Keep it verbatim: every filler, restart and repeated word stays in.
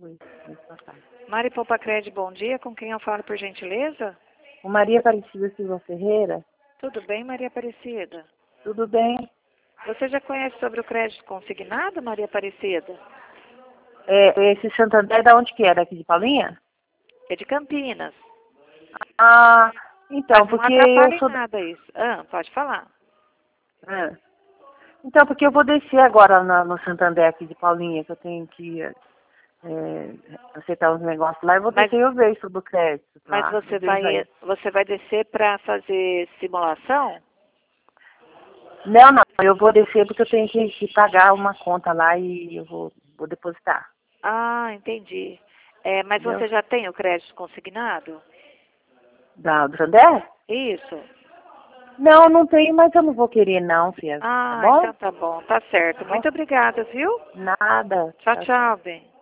foi mês passado. Mari Poupa Cred, bom dia. Com quem eu falo, por gentileza? O Maria Aparecida Silva Ferreira. Tudo bem, Maria Aparecida? Tudo bem? Você já conhece sobre o crédito consignado, Maria Aparecida? É, esse Santander, da onde que era? Aqui de Paulinha? É de Campinas. Ah, então, Mas não porque atrapalha eu em sou... nada isso. Ah, pode falar. Ah. Então, porque eu vou descer agora na, no Santander aqui de Paulinha, que eu tenho que é, aceitar os negócios lá, e vou Mas, descer e eu vejo sobre o crédito. mas Lá. você Eu vejo vai, aí. você vai descer para fazer simulação? Não, não, eu vou descer porque eu tenho que, que pagar uma conta lá e eu vou, vou depositar. Ah, entendi. É, mas Entendeu? você já tem o crédito consignado? Da, do Santander? Isso. Não, não tenho, mas eu não vou querer não, filha. Tá Ah, bom? então tá bom, tá certo. Tá bom? Muito obrigada, viu? Nada. Tchau, Tchau, tchau. tchau, bem.